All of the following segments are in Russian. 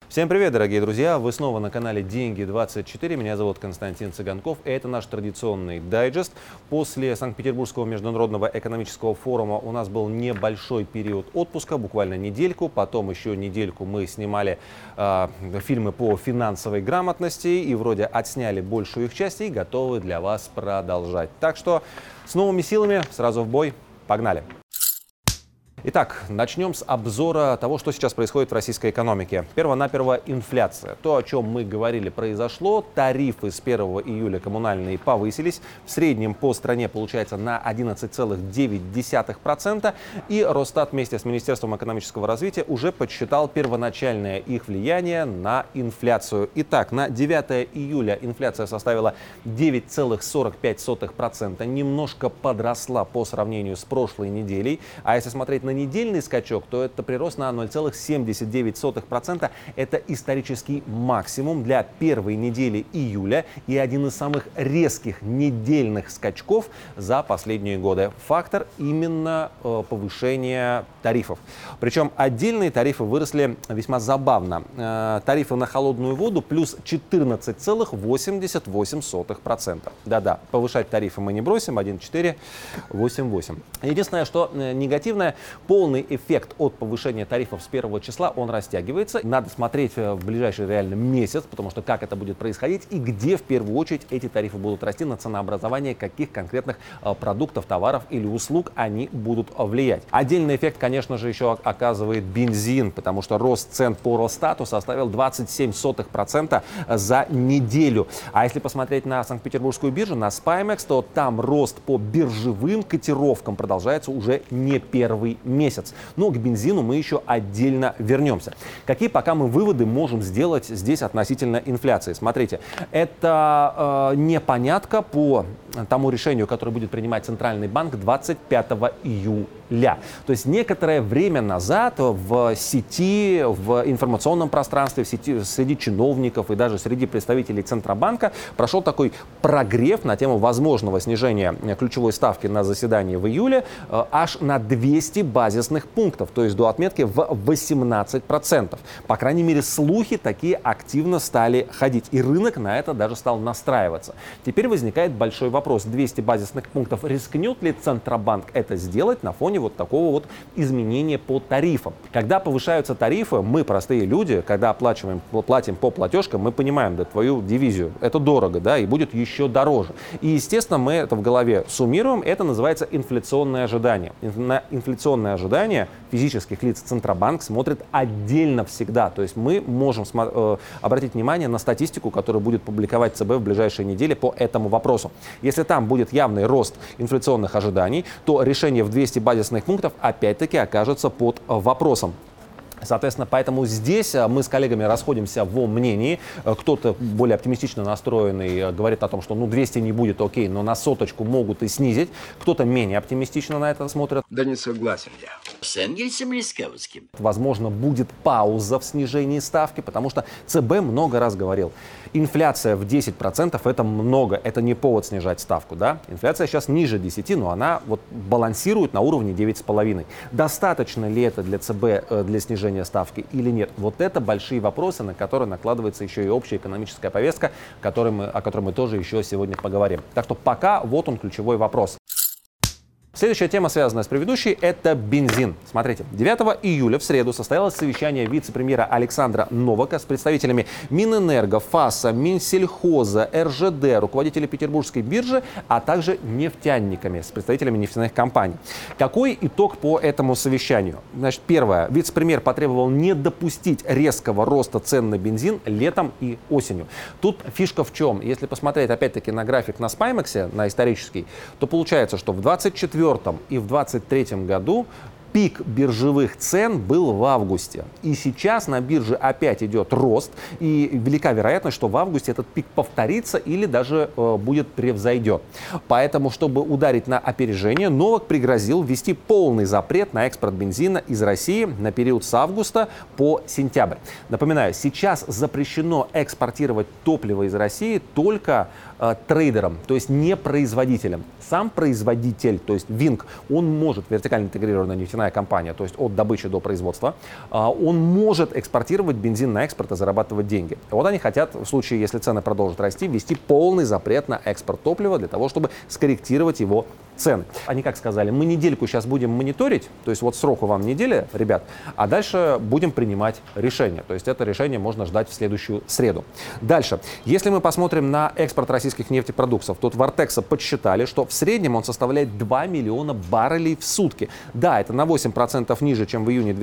Всем привет, дорогие друзья! Вы снова на канале Деньги24. Меня зовут Константин Цыганков. И это наш традиционный дайджест. После Санкт-Петербургского международного экономического форума у нас был небольшой период отпуска, буквально недельку. Потом еще недельку мы снимали фильмы по финансовой грамотности. И вроде отсняли большую их часть и готовы для вас продолжать. Так что с новыми силами сразу в бой. Погнали! Итак, начнем с обзора того, что сейчас происходит в российской экономике. Перво-наперво инфляция. То, о чем мы говорили, произошло. Тарифы с 1 июля коммунальные повысились. В среднем по стране получается на 11,9%. И Росстат вместе с Министерством экономического развития уже подсчитал первоначальное их влияние на инфляцию. Итак, на 9 июля инфляция составила 9,45%. Немножко подросла по сравнению с прошлой неделей. А если смотреть на недельный скачок, то это прирост на 0,79%. Это исторический максимум для первой недели июля и один из самых резких недельных скачков за последние годы. Фактор именно повышения тарифов. Причем отдельные тарифы выросли весьма забавно. Тарифы на холодную воду плюс 14,88%. Да-да, повышать тарифы мы не бросим, 1,488. Единственное, что негативное, полный эффект от повышения тарифов с 1 числа, он растягивается. Надо смотреть в ближайший реально месяц, потому что как это будет происходить и где в первую очередь эти тарифы будут расти, на ценообразование каких конкретных продуктов, товаров или услуг они будут влиять. Отдельный эффект, конечно же, еще оказывает бензин, потому что рост цен по Росстату составил 27% за неделю. А если посмотреть на Санкт-Петербургскую биржу, на Spimex, то там рост по биржевым котировкам продолжается уже не первый месяц. Но к бензину мы еще отдельно вернемся. Какие пока мы выводы можем сделать здесь относительно инфляции? Смотрите, это непонятка по тому решению, которое будет принимать Центральный банк 25 июля. То есть некоторое время назад в сети, в информационном пространстве, в сети, среди чиновников и даже среди представителей Центробанка прошел такой прогрев на тему возможного снижения ключевой ставки на заседании в июле аж на 200 базисных пунктов, то есть до отметки в 18%. По крайней мере, слухи такие активно стали ходить, и рынок на это даже стал настраиваться. Теперь возникает большой вопрос. 200 базисных пунктов. Рискнет ли Центробанк это сделать на фоне вот такого вот изменения по тарифам? Когда повышаются тарифы, мы, простые люди, когда платим по платежкам, мы понимаем, да, твою дивизию, это дорого, да, и будет еще дороже. И, естественно, мы это в голове суммируем, это называется инфляционное ожидание. На инфляционное ожидание физических лиц Центробанк смотрит отдельно всегда. То есть мы можем обратить внимание на статистику, которую будет публиковать ЦБ в ближайшие недели по этому вопросу. Если там будет явный рост инфляционных ожиданий, то решение в 200 базисных пунктов опять-таки окажется под вопросом. Соответственно, поэтому здесь мы с коллегами расходимся во мнении. Кто-то более оптимистично настроенный говорит о том, что 200 не будет, окей, но на соточку могут и снизить. Кто-то менее оптимистично на это смотрит. Да не согласен я. С Энгельсом или с Каутским? Возможно, будет пауза в снижении ставки, потому что ЦБ много раз говорил, инфляция в 10% это много, это не повод снижать ставку, да? Инфляция сейчас ниже 10, но она вот балансирует на уровне 9,5. Достаточно ли это для ЦБ для снижения ставки или нет? Вот это большие вопросы, на которые накладывается еще и общая экономическая повестка, о которой мы тоже еще сегодня поговорим. Так что пока вот он ключевой вопрос. Следующая тема, связанная с предыдущей, это бензин. Смотрите, 9 июля в среду состоялось совещание вице-премьера Александра Новака с представителями Минэнерго, ФАСа, Минсельхоза, РЖД, руководителей Петербургской биржи, а также нефтяниками, с представителями нефтяных компаний. Какой итог по этому совещанию? Значит, первое. Вице-премьер потребовал не допустить резкого роста цен на бензин летом и осенью. Тут фишка в чем? Если посмотреть опять-таки на график на Spimex, на исторический, то получается, что в 2024 и в 2023 году пик биржевых цен был в августе. И сейчас на бирже опять идет рост. И велика вероятность, что в августе этот пик повторится или даже будет превзойдет. Поэтому, чтобы ударить на опережение, Новак пригрозил ввести полный запрет на экспорт бензина из России на период с августа по сентябрь. Напоминаю, сейчас запрещено экспортировать топливо из России только трейдерам, то есть не производителям. Сам производитель, то есть ВИНК, он может, вертикально интегрированная нефтяная компания, то есть от добычи до производства, он может экспортировать бензин на экспорт и зарабатывать деньги. Вот они хотят, в случае, если цены продолжат расти, ввести полный запрет на экспорт топлива для того, чтобы скорректировать его цены. Они как сказали, мы недельку сейчас будем мониторить, то есть вот сроку вам неделя, ребят, а дальше будем принимать решение. То есть это решение можно ждать в следующую среду. Дальше. Если мы посмотрим на экспорт российских нефтепродуктов, тут в Артекса подсчитали, что в среднем он составляет 2 миллиона баррелей в сутки. Да, это на 8% ниже, чем в июне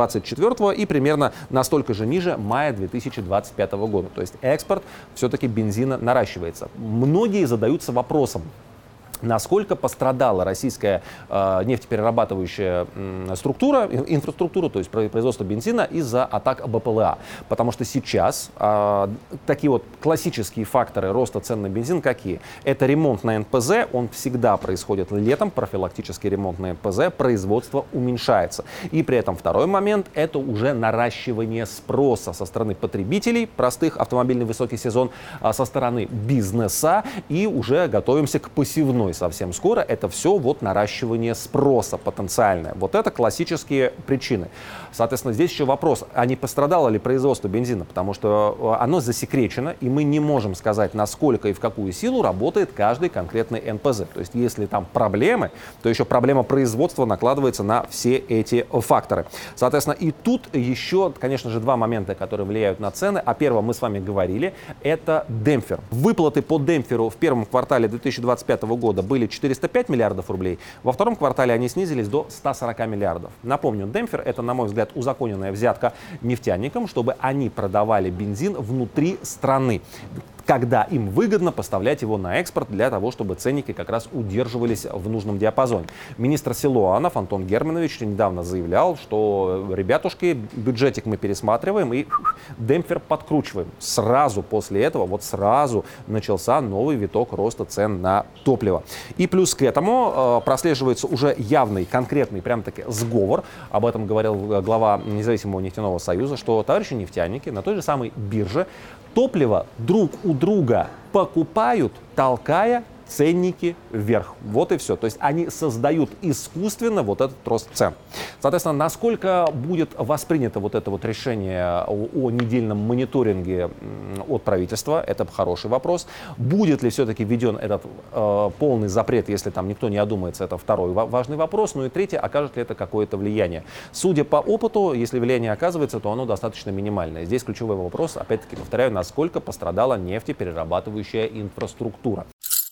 2024 и примерно настолько же ниже мая 2025 года. То есть экспорт все-таки бензина наращивается. Многие задаются вопросом, насколько пострадала российская нефтеперерабатывающая инфраструктура, то есть производство бензина из-за атак БПЛА. Потому что сейчас такие вот классические факторы роста цен на бензин какие? Это ремонт на НПЗ, он всегда происходит летом, профилактический ремонт на НПЗ, производство уменьшается. И при этом второй момент – это уже наращивание спроса со стороны потребителей, простых, автомобильный высокий сезон, со стороны бизнеса, и уже готовимся к посевной совсем скоро. Это все вот наращивание спроса потенциальное. Вот это классические причины. Соответственно, здесь еще вопрос, а не пострадало ли производство бензина? Потому что оно засекречено, и мы не можем сказать, насколько и в какую силу работает каждый конкретный НПЗ. То есть, если там проблемы, то еще проблема производства накладывается на все эти факторы. Соответственно, и тут еще, конечно же, два момента, которые влияют на цены. О первом мы с вами говорили, это демпфер. Выплаты по демпферу в первом квартале 2025 года были 405 миллиардов рублей, во втором квартале они снизились до 140 миллиардов. Напомню, демпфер — это, на мой взгляд, узаконенная взятка нефтяникам, чтобы они продавали бензин внутри страны, когда им выгодно поставлять его на экспорт для того, чтобы ценники как раз удерживались в нужном диапазоне. Министр Силуанов Антон Германович недавно заявлял, что, ребятушки, бюджетик мы пересматриваем и демпфер подкручиваем. Сразу после этого, вот сразу начался новый виток роста цен на топливо. И плюс к этому прослеживается уже явный, конкретный, прям-таки сговор. Об этом говорил глава Независимого нефтяного союза, что товарищи нефтяники на той же самой бирже топливо друг у друга покупают, толкая ценники вверх. Вот и все. То есть они создают искусственно вот этот рост цен. Соответственно, насколько будет воспринято вот это вот решение о недельном мониторинге от правительства, это хороший вопрос. Будет ли все-таки введен этот полный запрет, если там никто не одумается, это второй важный вопрос. Ну и третье, окажет ли это какое-то влияние. Судя по опыту, если влияние оказывается, то оно достаточно минимальное. Здесь ключевой вопрос, опять-таки повторяю, насколько пострадала нефтеперерабатывающая инфраструктура.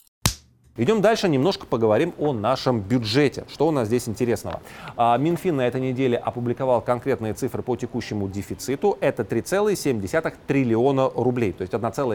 Идем дальше, немножко поговорим о нашем бюджете. Что у нас здесь интересного? Минфин на этой неделе опубликовал конкретные цифры по текущему дефициту. Это 3,7 триллиона рублей, то есть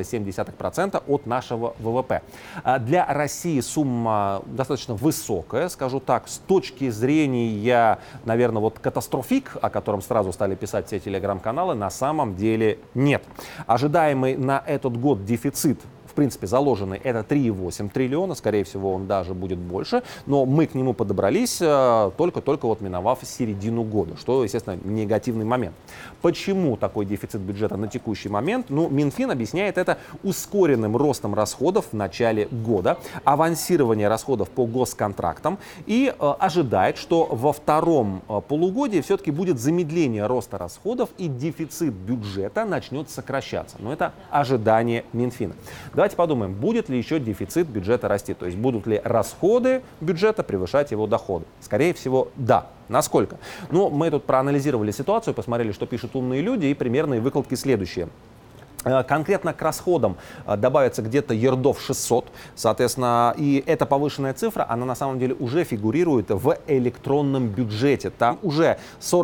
1,7% от нашего ВВП. Для России сумма достаточно высокая, скажу так, с точки зрения, наверное, вот катастрофик, о котором сразу стали писать все телеграм-каналы, на самом деле нет. Ожидаемый на этот год дефицит, в принципе, заложенный, это 3,8 триллиона, скорее всего, он даже будет больше, но мы к нему подобрались только-только вот миновав середину года, что, естественно, негативный момент. Почему такой дефицит бюджета на текущий момент? Ну, Минфин объясняет это ускоренным ростом расходов в начале года, авансирование расходов по госконтрактам и ожидает, что во втором полугодии все-таки будет замедление роста расходов и дефицит бюджета начнет сокращаться. Но это ожидание Минфина. Давайте подумаем, будет ли еще дефицит бюджета расти, то есть будут ли расходы бюджета превышать его доходы. Скорее всего, да. Насколько? Ну, мы тут проанализировали ситуацию, посмотрели, что пишут умные люди, и примерные выкладки следующие. Конкретно к расходам добавится где-то ердов 600, соответственно, и эта повышенная цифра, она на самом деле уже фигурирует в электронном бюджете. Там уже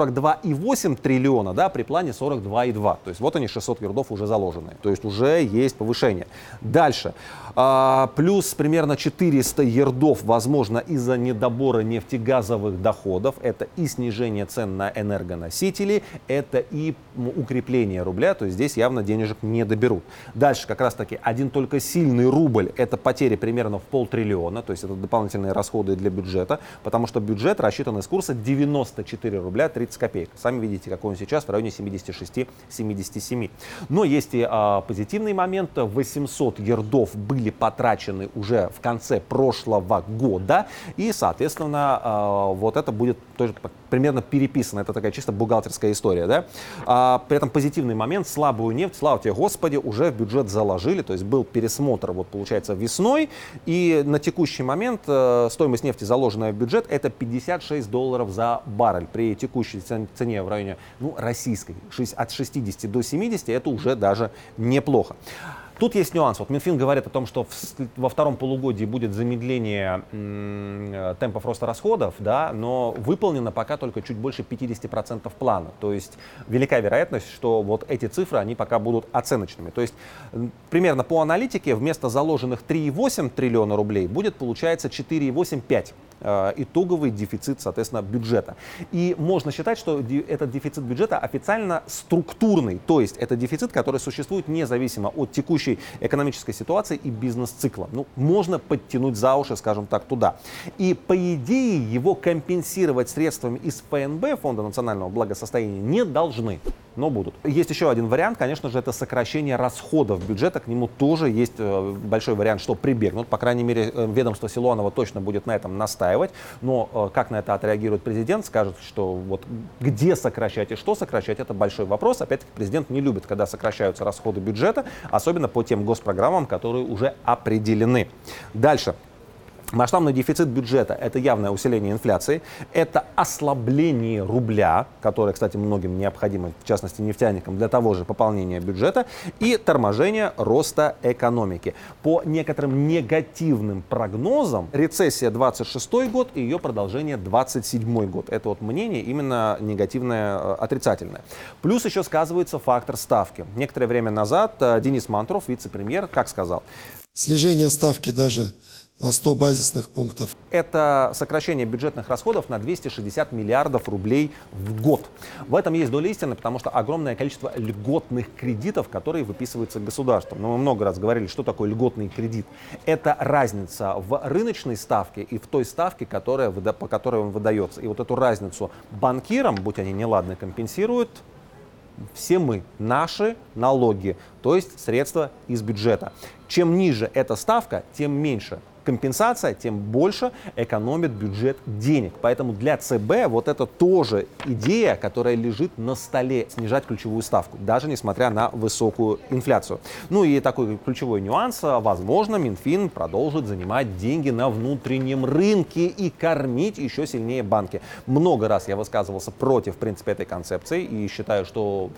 42,8 триллиона, да, при плане 42,2. То есть вот они, 600 ердов уже заложены, то есть уже есть повышение. Дальше. Плюс примерно 400 ердов, возможно, из-за недобора нефтегазовых доходов. Это и снижение цен на энергоносители, это и укрепление рубля, то есть здесь явно денежек не доберут. Дальше как раз-таки один только сильный рубль — это потери примерно в 500 миллиона, то есть это дополнительные расходы для бюджета, потому что бюджет рассчитан из курса 94 рубля 30 копеек. Сами видите, какой он сейчас, в районе 76-77. Но есть и позитивный момент. 800 ярдов были потрачены уже в конце прошлого года, и, соответственно, вот это будет тоже примерно переписано. Это такая чисто бухгалтерская история, да? При этом позитивный момент: слабую нефть, слава тебе Господи, уже в бюджет заложили, то есть был пересмотр, вот получается, весной, и на текущий момент стоимость нефти, заложенная в бюджет, это $56 за баррель. При текущей цене в районе, ну, российской, от 60 до 70, это уже даже неплохо. Тут есть нюанс. Вот Минфин говорит о том, что во втором полугодии будет замедление темпов роста расходов, да, но выполнено пока только чуть больше 50% плана. То есть велика вероятность, что вот эти цифры, они пока будут оценочными. То есть примерно по аналитике вместо заложенных 3,8 триллиона рублей будет, получается, 4,8-5. Итоговый дефицит, соответственно, бюджета. И можно считать, что этот дефицит бюджета официально структурный, то есть это дефицит, который существует независимо от текущей экономической ситуации и бизнес-цикла. Ну, можно подтянуть за уши, скажем так, туда. И по идее его компенсировать средствами из ФНБ, Фонда национального благосостояния, не должны, но будут. Есть еще один вариант, конечно же, это сокращение расходов бюджета. К нему тоже есть большой вариант, что прибегнут. По крайней мере, ведомство Силуанова точно будет на этом настаивать. Но как на это отреагирует президент, скажет, что вот где сокращать и что сокращать, это большой вопрос. Опять-таки, президент не любит, когда сокращаются расходы бюджета, особенно по тем госпрограммам, которые уже определены. Дальше. Масштабный дефицит бюджета — это явное усиление инфляции, это ослабление рубля, которое, кстати, многим необходимо, в частности нефтяникам, для того же пополнения бюджета, и торможение роста экономики. По некоторым негативным прогнозам, рецессия 26 год и ее продолжение 27 год. Это вот мнение именно негативное, отрицательное. Плюс еще сказывается фактор ставки. Некоторое время назад Денис Мантуров, вице-премьер, как сказал? Снижение ставки даже на 100 базисных пунктов. Это сокращение бюджетных расходов на 260 миллиардов рублей в год. В этом есть доля истины, потому что огромное количество льготных кредитов, которые выписываются государством. Но мы много раз говорили, что такое льготный кредит. Это разница в рыночной ставке и в той ставке, по которой он выдается. И вот эту разницу банкирам, будь они неладны, компенсируют все мы, наши налоги, то есть средства из бюджета. Чем ниже эта ставка, тем меньше компенсация, тем больше экономит бюджет денег. Поэтому для ЦБ вот это тоже идея, которая лежит на столе, снижать ключевую ставку, даже несмотря на высокую инфляцию. Ну и такой ключевой нюанс: возможно, Минфин продолжит занимать деньги на внутреннем рынке и кормить еще сильнее банки. Много раз я высказывался против, в принципе, этой концепции и считаю, что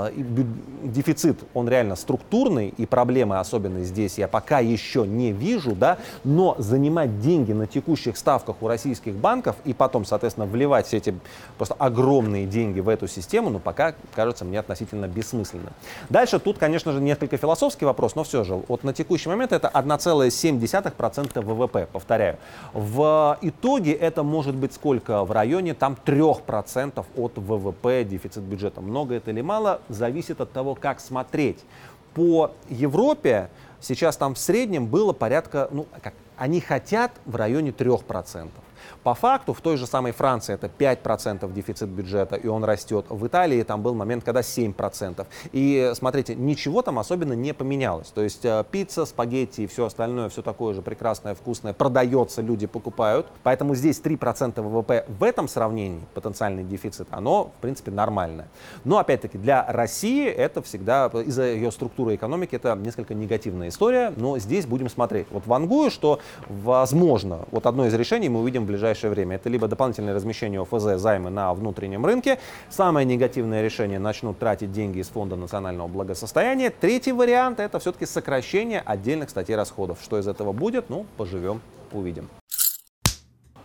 дефицит, он реально структурный, и проблемы особенно здесь я пока еще не вижу, да, но занимать деньги на текущих ставках у российских банков и потом, соответственно, вливать все эти просто огромные деньги в эту систему, ну, пока кажется мне относительно бессмысленно. Дальше тут, конечно же, несколько философский вопрос, но все же, вот на текущий момент это 1,7% ВВП, повторяю. В итоге это может быть сколько? В районе там 3% от ВВП дефицит бюджета. Много это или мало, зависит от того, как смотреть. По Европе сейчас там в среднем было порядка, они хотят в районе 3%. По факту в той же самой Франции это 5% дефицит бюджета, и он растет. В Италии там был момент, когда 7%. И смотрите, ничего там особенно не поменялось. То есть пицца, спагетти и все остальное, все такое же прекрасное, вкусное продается, люди покупают. Поэтому здесь 3% ВВП в этом сравнении, потенциальный дефицит, оно в принципе нормальное. Но опять-таки для России это всегда, из-за ее структуры экономики, это несколько негативная история. Но здесь будем смотреть. Вот вангую, что возможно, вот одно из решений мы увидим в ближайшее время. Это либо дополнительное размещение ОФЗ, займы на внутреннем рынке. Самое негативное решение — начнут тратить деньги из Фонда национального благосостояния. Третий вариант — это все-таки сокращение отдельных статей расходов. Что из этого будет? Ну, поживем, увидим.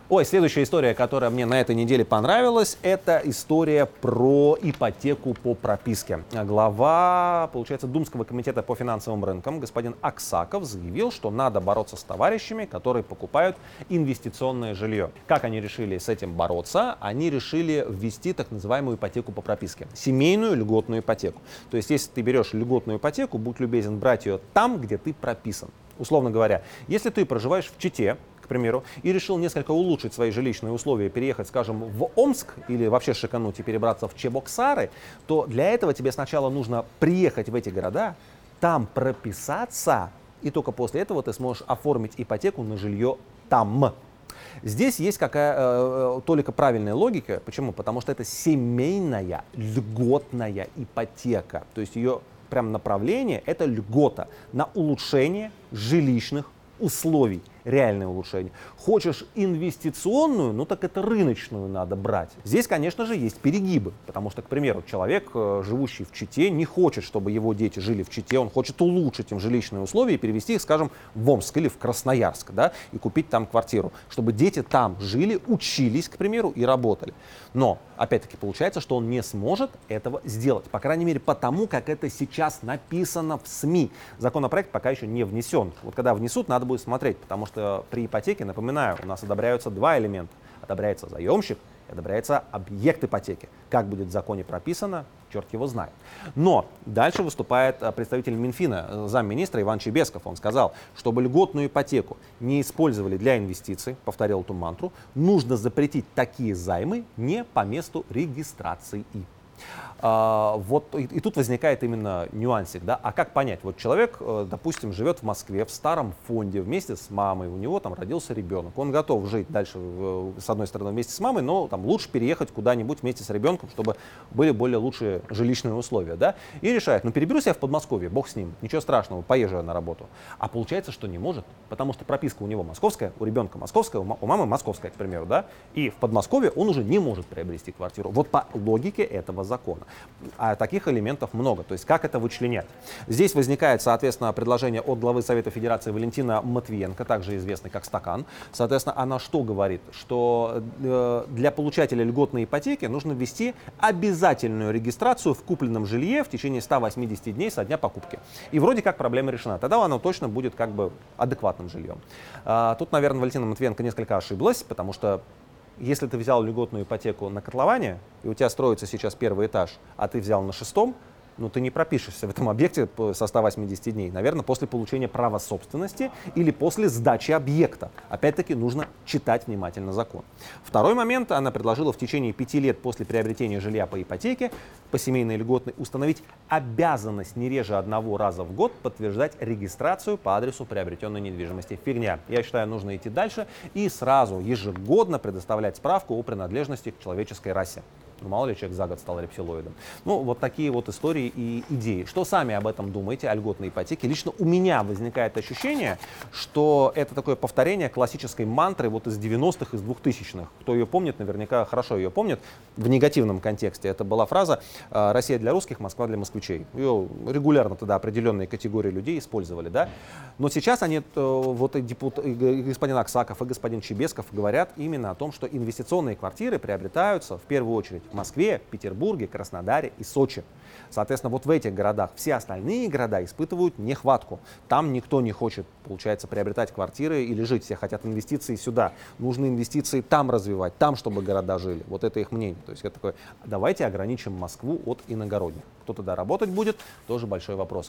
Ой, следующая история, которая мне на этой неделе понравилась, это история про ипотеку по прописке. Глава, получается, Думского комитета по финансовым рынкам господин Аксаков заявил, что надо бороться с товарищами, которые покупают инвестиционное жилье. Как они решили с этим бороться? Они решили ввести так называемую ипотеку по прописке. Семейную льготную ипотеку. То есть, если ты берешь льготную ипотеку, будь любезен брать ее там, где ты прописан. Условно говоря, если ты проживаешь в Чите, к примеру, и решил несколько улучшить свои жилищные условия, переехать, скажем, в Омск или вообще шикануть и перебраться в Чебоксары, то для этого тебе сначала нужно приехать в эти города, там прописаться, и только после этого ты сможешь оформить ипотеку на жилье там. Здесь есть только правильная логика. Почему? Потому что это семейная льготная ипотека. То есть ее прям направление — это льгота на улучшение жилищных условий. Реальное улучшение. Хочешь инвестиционную, ну так это рыночную надо брать. Здесь, конечно же, есть перегибы, потому что, к примеру, человек, живущий в Чите, не хочет, чтобы его дети жили в Чите, он хочет улучшить им жилищные условия и перевести их, скажем, в Омск или в Красноярск, да, и купить там квартиру, чтобы дети там жили, учились, к примеру, и работали. Но, опять-таки, получается, что он не сможет этого сделать, по крайней мере, потому, как это сейчас написано в СМИ. Законопроект пока еще не внесен. Вот когда внесут, надо будет смотреть, потому что при ипотеке, напоминаю, у нас одобряются два элемента. Одобряется заемщик и одобряется объект ипотеки. Как будет в законе прописано, черт его знает. Но дальше выступает представитель Минфина, замминистра Иван Чебесков. Он сказал, чтобы льготную ипотеку не использовали для инвестиций, повторил эту мантру, нужно запретить такие займы не по месту регистрации. Вот и тут возникает именно нюансик, да, а как понять, вот человек, допустим, живет в Москве в старом фонде вместе с мамой, у него там родился ребенок, он готов жить дальше, с одной стороны, вместе с мамой, но там лучше переехать куда-нибудь вместе с ребенком, чтобы были более лучшие жилищные условия, да, и решает, ну переберусь я в Подмосковье, бог с ним, ничего страшного, поезжу я на работу, а получается, что не может, потому что прописка у него московская, у ребенка московская, у мамы московская, к примеру, да, и в Подмосковье он уже не может приобрести квартиру, вот по логике этого закона. А таких элементов много. То есть как это вычленять? Здесь возникает, соответственно, предложение от главы Совета Федерации Валентина Матвиенко, также известный как Стакан. Соответственно, она что говорит? Что для получателя льготной ипотеки нужно ввести обязательную регистрацию в купленном жилье в течение 180 дней со дня покупки. И вроде как проблема решена. Тогда оно точно будет как бы адекватным жильем. Тут, наверное, Валентина Матвиенко несколько ошиблась, потому что если ты взял льготную ипотеку на котловане, и у тебя строится сейчас первый этаж, а ты взял на 6-м, ну ты не пропишешься в этом объекте со 180 дней. Наверное, после получения права собственности или после сдачи объекта. Опять-таки нужно читать внимательно закон. Второй момент. Она предложила в течение 5 лет после приобретения жилья по ипотеке, по семейной льготной, установить обязанность не реже 1 раза в год подтверждать регистрацию по адресу приобретенной недвижимости. Фигня. Я считаю, нужно идти дальше и сразу ежегодно предоставлять справку о принадлежности к человеческой расе. Ну, мало ли человек за год стал рептилоидом. Ну, вот такие вот истории и идеи. Что сами об этом думаете, о льготной ипотеке? Лично у меня возникает ощущение, что это такое повторение классической мантры вот из 90-х, из 2000-х. Кто ее помнит, наверняка хорошо ее помнит. В негативном контексте это была фраза «Россия для русских, Москва для москвичей». Ее регулярно тогда определенные категории людей использовали, да? Но сейчас они, вот и господин Аксаков, и господин Чебесков говорят именно о том, что инвестиционные квартиры приобретаются в первую очередь в Москве, Петербурге, Краснодаре и Сочи. Соответственно, вот в этих городах все остальные города испытывают нехватку. Там никто не хочет, получается, приобретать квартиры или жить. Все хотят инвестиций сюда. Нужно инвестиции там развивать, там, чтобы города жили. Вот это их мнение. То есть это такое, давайте ограничим Москву от иногородних. Кто туда работать будет, тоже большой вопрос.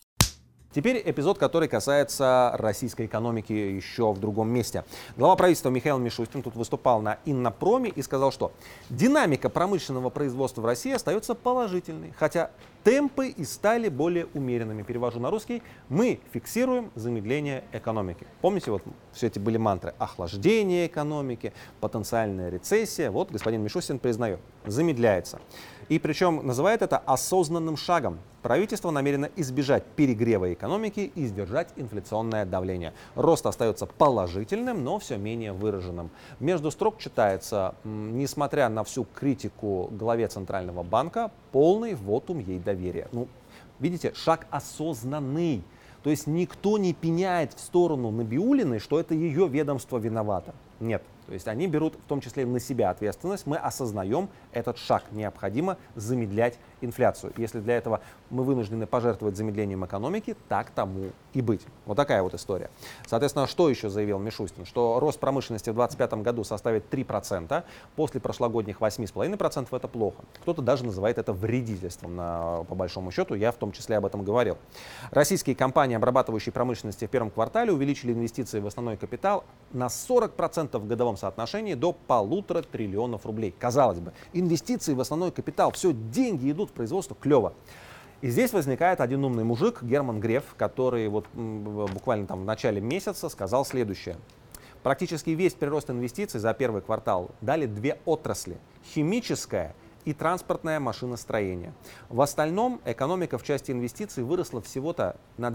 Теперь эпизод, который касается российской экономики еще в другом месте. Глава правительства Михаил Мишустин тут выступал на Иннопроме и сказал, что динамика промышленного производства в России остается положительной, хотя темпы и стали более умеренными. Перевожу на русский. Мы фиксируем замедление экономики. Помните, вот все эти были мантры: охлаждение экономики, потенциальная рецессия. Вот господин Мишустин признает, замедляется. И причем называет это осознанным шагом. Правительство намерено избежать перегрева экономики и сдержать инфляционное давление. Рост остается положительным, но все менее выраженным. Между строк читается, несмотря на всю критику главе Центрального банка, полный вотум ей доверия. Ну, видите, шаг осознанный. То есть никто не пеняет в сторону Набиуллиной, что это ее ведомство виновато. Нет. То есть они берут в том числе на себя ответственность. Мы осознаем этот шаг. Необходимо замедлять инфляцию. Если для этого мы вынуждены пожертвовать замедлением экономики, так тому и быть. Вот такая вот история. Соответственно, что еще заявил Мишустин? Что рост промышленности в 2025 году составит 3%. После прошлогодних 8,5% это плохо. Кто-то даже называет это вредительством, по большому счету. Я в том числе об этом говорил. Российские компании, обрабатывающие промышленности в первом квартале, увеличили инвестиции в основной капитал на 40% в годовом соотношении до 1,5 триллионов рублей. Казалось бы, инвестиции в основной капитал, все, деньги идут в производство, клево. И здесь возникает один умный мужик, Герман Греф, который вот буквально там в начале месяца сказал следующее. Практически весь прирост инвестиций за первый квартал дали две отрасли – химическая и транспортное машиностроение. В остальном экономика в части инвестиций выросла всего-то на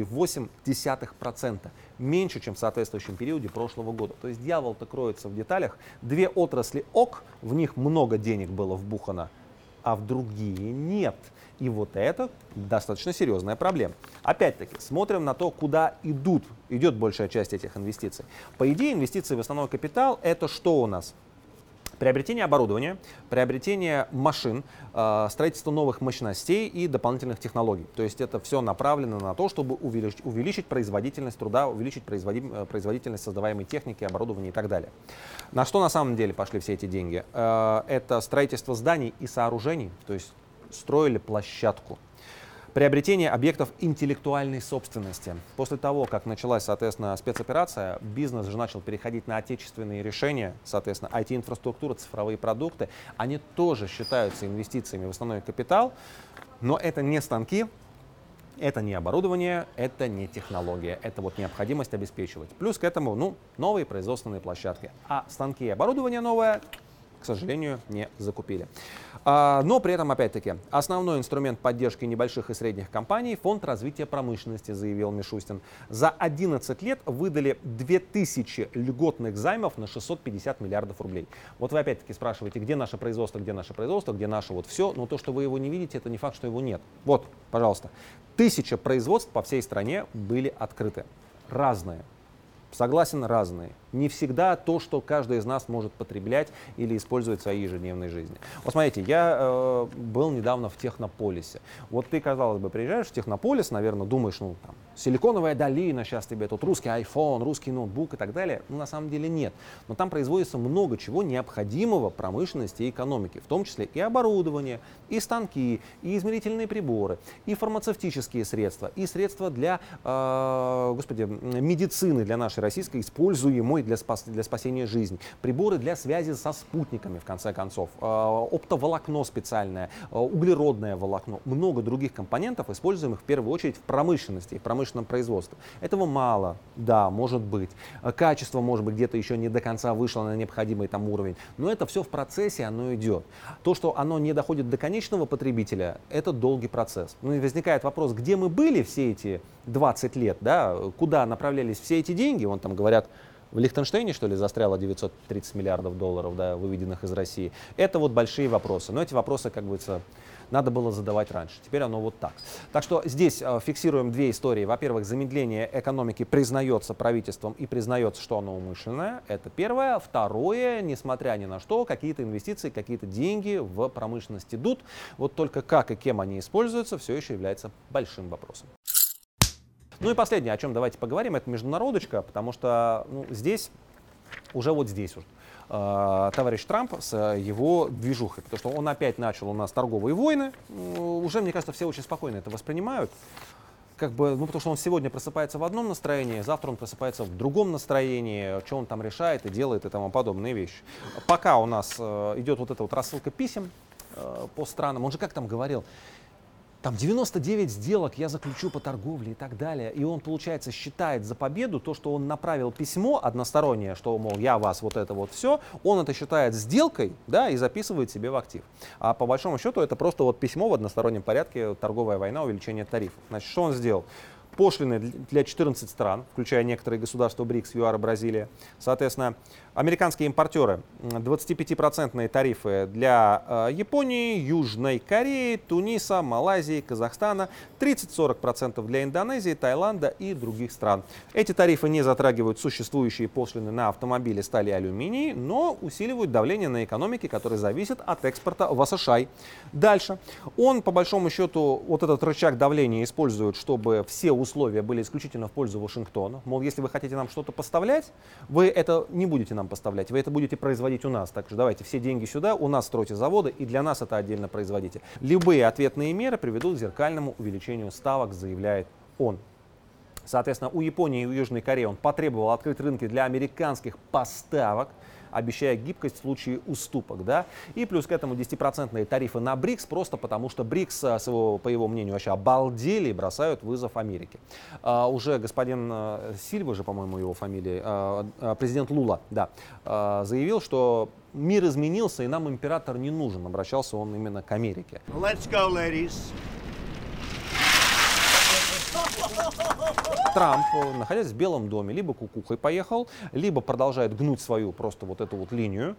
2,8%, меньше, чем в соответствующем периоде прошлого года. То есть дьявол-то кроется в деталях. Две отрасли ок, в них много денег было вбухано, а в другие нет. И вот это достаточно серьезная проблема. Опять-таки, смотрим на то, куда идет большая часть этих инвестиций. По идее, инвестиции в основной капитал – это что у нас? Приобретение оборудования, приобретение машин, строительство новых мощностей и дополнительных технологий. То есть это все направлено на то, чтобы увеличить производительность труда, увеличить производительность создаваемой техники, оборудования и так далее. На что на самом деле пошли все эти деньги? Это строительство зданий и сооружений, то есть строили площадку. Приобретение объектов интеллектуальной собственности. После того, как началась, соответственно, спецоперация, бизнес же начал переходить на отечественные решения, соответственно, IT-инфраструктура, цифровые продукты. Они тоже считаются инвестициями в основной капитал, но это не станки, это не оборудование, это не технология, это вот необходимость обеспечивать. Плюс к этому, новые производственные площадки. А станки и оборудование новое, к сожалению, не закупили. Но при этом, опять-таки, основной инструмент поддержки небольших и средних компаний – Фонд развития промышленности, заявил Мишустин. За 11 лет выдали 2000 льготных займов на 650 миллиардов рублей. Вот вы опять-таки спрашиваете, где наше производство, где наше вот все. Но то, что вы его не видите, это не факт, что его нет. Вот, пожалуйста. 1000 производств по всей стране были открыты. Разные. Согласен, разные. Не всегда то, что каждый из нас может потреблять или использовать в своей ежедневной жизни. Вот смотрите, я был недавно в Технополисе. Вот ты, казалось бы, приезжаешь в Технополис, наверное, думаешь, там, Силиконовая долина, сейчас тебе тут русский iPhone, русский ноутбук и так далее. На самом деле нет. Но там производится много чего необходимого промышленности и экономике, в том числе и оборудование, и станки, и измерительные приборы, и фармацевтические средства, и средства для, медицины, для нашей российской, используемой для спасения жизни, приборы для связи со спутниками, в конце концов, оптоволокно специальное, углеродное волокно, много других компонентов, используемых в первую очередь в промышленности, в промышленном производстве. Этого мало, да, может быть. Качество, может быть, где-то еще не до конца вышло на необходимый там уровень, но это все в процессе, оно идет. То, что оно не доходит до конечного потребителя, это долгий процесс. Ну и возникает вопрос, где мы были все эти 20 лет, да, куда направлялись все эти деньги, вон там говорят, в Лихтенштейне, что ли, застряло 930 миллиардов долларов, да, выведенных из России. Это вот большие вопросы. Но эти вопросы, как говорится, надо было задавать раньше. Теперь оно вот так. Так что здесь фиксируем две истории. Во-первых, замедление экономики признается правительством и признается, что оно умышленное. Это первое. Второе, несмотря ни на что, какие-то инвестиции, какие-то деньги в промышленность идут. Вот только как и кем они используются, все еще является большим вопросом. Ну и последнее, о чем давайте поговорим, это международочка, потому что здесь, товарищ Трамп с его движухой, потому что он опять начал у нас торговые войны, уже, мне кажется, все очень спокойно это воспринимают, потому что он сегодня просыпается в одном настроении, завтра он просыпается в другом настроении, что он там решает и делает и тому подобные вещи. Пока у нас идет вот эта вот рассылка писем по странам, он же как там говорил, там 99 сделок я заключу по торговле и так далее. И он, получается, считает за победу то, что он направил письмо одностороннее, что, мол, я вас вот это вот все, он это считает сделкой, да, и записывает себе в актив. А по большому счету это просто вот письмо в одностороннем порядке, торговая война, увеличение тарифов. Значит, что он сделал? Пошлины для 14 стран, включая некоторые государства БРИКС, ЮАР и Бразилия. Соответственно, Американские импортеры 25% тарифы для Японии, Южной Кореи, Туниса, Малайзии, Казахстана, 30-40% для Индонезии, Таиланда и других стран. Эти тарифы не затрагивают существующие пошлины на автомобили, сталь и алюминий, но усиливают давление на экономики, которые зависят от экспорта в США. Дальше. Он, по большому счету, вот этот рычаг давления использует, чтобы все условия были исключительно в пользу Вашингтона. Мол, если вы хотите нам что-то поставлять, вы это не будете нам поставлять, вы это будете производить у нас. Так что давайте все деньги сюда, у нас стройте заводы, и для нас это отдельно производите. Любые ответные меры приведут к зеркальному увеличению ставок, заявляет он. Соответственно, у Японии и у Южной Кореи он потребовал открыть рынки для американских поставок, обещая гибкость в случае уступок. Да? И плюс к этому 10% тарифы на БРИКС, просто потому что БРИКС, по его мнению, вообще обалдели и бросают вызов Америке. Уже господин Сильва же, по-моему, его фамилия, президент Лула, да, заявил, что мир изменился и нам император не нужен. Обращался он именно к Америке. Let's go, ladies. Трамп, находясь в Белом доме, либо кукухой поехал, либо продолжает гнуть свою просто вот эту вот линию,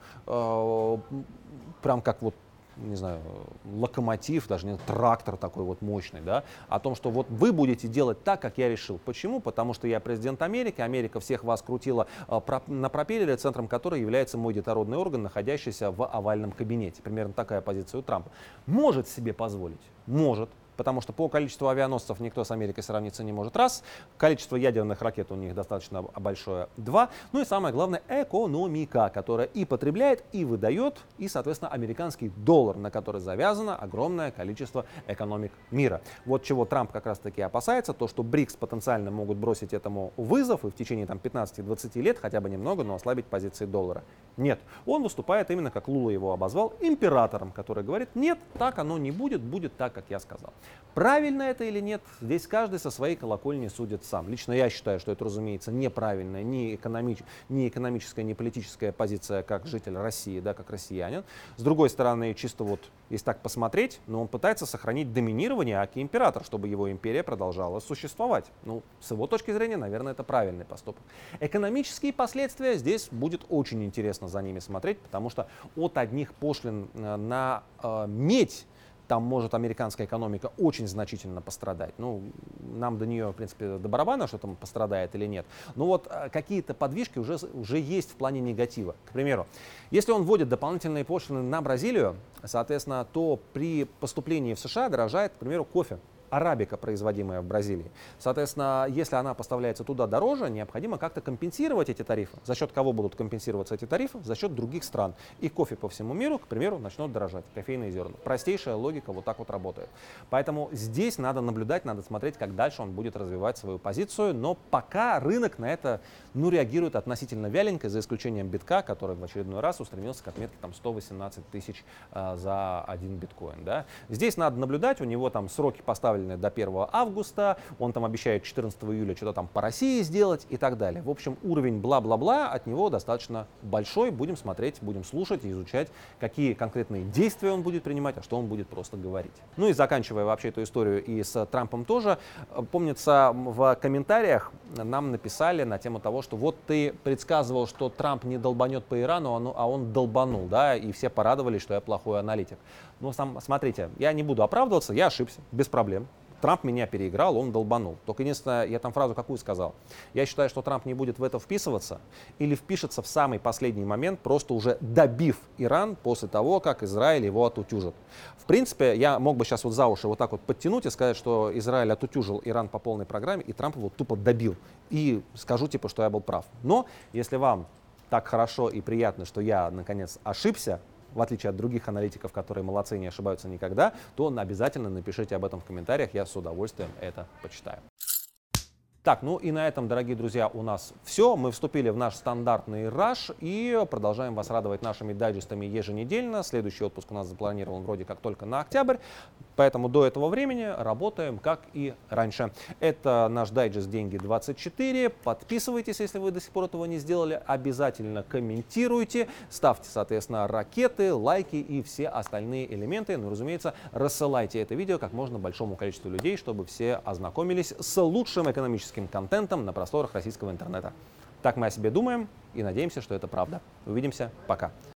прям как вот, не знаю, локомотив, даже не трактор такой вот мощный, да, о том, что вот вы будете делать так, как я решил. Почему? Потому что я президент Америки, Америка всех вас крутила на пропеллере, центром которой является мой детородный орган, находящийся в овальном кабинете. Примерно такая позиция у Трампа. Может себе позволить? Может. Потому что по количеству авианосцев никто с Америкой сравниться не может. Раз. Количество ядерных ракет у них достаточно большое. Два. Ну и самое главное, экономика, которая и потребляет, и выдает, и, соответственно, американский доллар, на который завязано огромное количество экономик мира. Вот чего Трамп как раз-таки опасается, то, что БРИКС потенциально могут бросить этому вызов и в течение 15-20 лет хотя бы немного, но ослабить позиции доллара. Нет. Он выступает именно, как Лула его обозвал, императором, который говорит, нет, так оно не будет, будет так, как я сказал. Правильно это или нет, здесь каждый со своей колокольни судит сам. Лично я считаю, что это, разумеется, неправильная ни экономическая, ни политическая позиция как житель России, да, как россиянин. С другой стороны, чисто вот, если так посмотреть, но он пытается сохранить доминирование аки-император, чтобы его империя продолжала существовать. Ну, с его точки зрения, наверное, это правильный поступок. Экономические последствия здесь будет очень интересно за ними смотреть, потому что от одних пошлин на медь там может американская экономика очень значительно пострадать. Ну, нам до нее, в принципе, до барабана, что там пострадает или нет. Но вот какие-то подвижки уже есть в плане негатива. К примеру, если он вводит дополнительные пошлины на Бразилию, соответственно, то при поступлении в США дорожает, к примеру, кофе. Арабика, производимая в Бразилии. Соответственно, если она поставляется туда дороже, необходимо как-то компенсировать эти тарифы. За счет кого будут компенсироваться эти тарифы? За счет других стран. И кофе по всему миру, к примеру, начнут дорожать. Кофейные зерна. Простейшая логика вот так вот работает. Поэтому здесь надо наблюдать, надо смотреть, как дальше он будет развивать свою позицию. Но пока рынок на это реагирует относительно вяленько, за исключением битка, который в очередной раз устремился к отметке там 118 тысяч за один биткоин. Да? Здесь надо наблюдать, у него там сроки поставлены до 1 августа, он там обещает 14 июля что-то там по России сделать и так далее. В общем, уровень бла-бла-бла от него достаточно большой. Будем смотреть, будем слушать и изучать, какие конкретные действия он будет принимать, а что он будет просто говорить. Ну и заканчивая вообще эту историю и с Трампом тоже, помнится, в комментариях нам написали на тему того, что вот ты предсказывал, что Трамп не долбанет по Ирану, а он долбанул, да, и все порадовались, что я плохой аналитик. Ну, смотрите, я не буду оправдываться, я ошибся, без проблем. Трамп меня переиграл, он долбанул. Только единственное, я там фразу какую сказал. Я считаю, что Трамп не будет в это вписываться или впишется в самый последний момент, просто уже добив Иран после того, как Израиль его отутюжит. В принципе, я мог бы сейчас вот за уши вот так вот подтянуть и сказать, что Израиль отутюжил Иран по полной программе, и Трамп его тупо добил. И скажу типа, что я был прав. Но если вам так хорошо и приятно, что я наконец ошибся, в отличие от других аналитиков, которые молодцы и не ошибаются никогда, то обязательно напишите об этом в комментариях, я с удовольствием это почитаю. Так, ну и на этом, дорогие друзья, у нас все. Мы вступили в наш стандартный раш и продолжаем вас радовать нашими дайджестами еженедельно. Следующий отпуск у нас запланирован вроде как только на октябрь, поэтому до этого времени работаем как и раньше. Это наш дайджест «Деньги-24». Подписывайтесь, если вы до сих пор этого не сделали. Обязательно комментируйте, ставьте, соответственно, ракеты, лайки и все остальные элементы. Ну, разумеется, рассылайте это видео как можно большому количеству людей, чтобы все ознакомились с лучшим экономическим контентом на просторах российского интернета. Так мы о себе думаем и надеемся, что это правда. Увидимся. Пока.